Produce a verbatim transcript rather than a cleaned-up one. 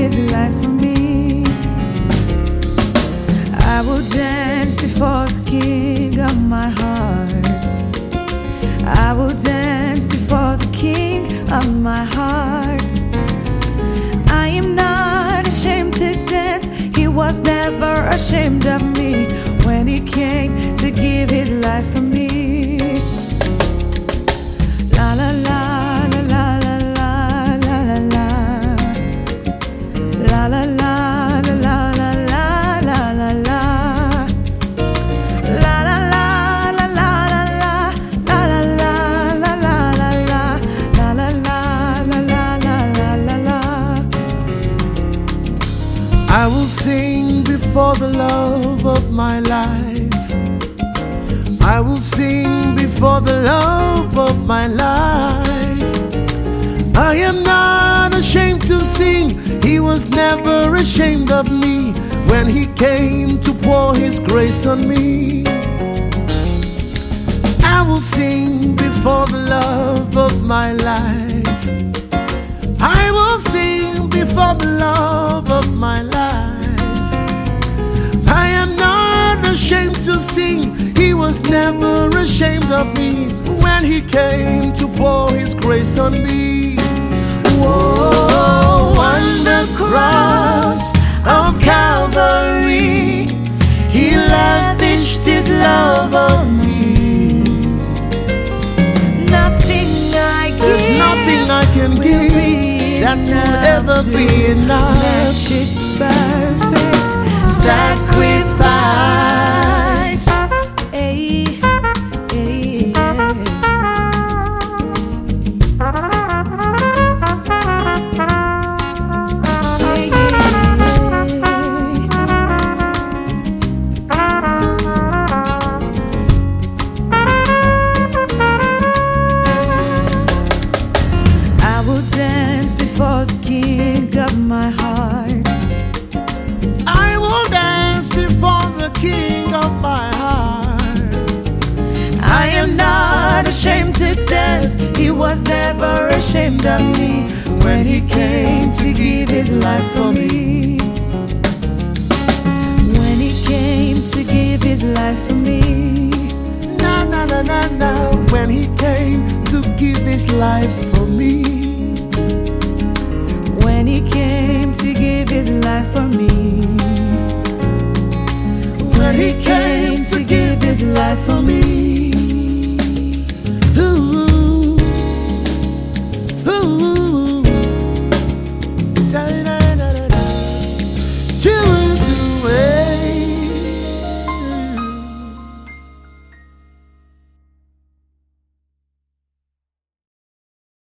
his life for me. I will dance before the King of my heart. I will dance before the King of my heart. I am not ashamed to dance. He was never ashamed of me when he came to give his life for me. La la la la la la la la la la la la la la la la la la la la. I will sing before the love of my life. I will sing before the love of my life. I am not ashamed to sing. He was never ashamed of me when he came to pour his grace on me. I will sing before the love of my life. I will sing before the love of my life. I am not ashamed to sing. He was never ashamed of me when he came to pour his grace on me. Whoa, on the cross of Calvary, he lavished his love on me. Nothing I There's give nothing I can give that will ever be enough. Match his perfect sacrifice. Hey, hey, yeah. Hey, I will dance before the King of my heart. I will dance before the King of my heart. I am not ashamed to dance. He was never ashamed of me when he came to give his life for me. When he came to give his life for me. Na na na na na. When he came to give his life for me.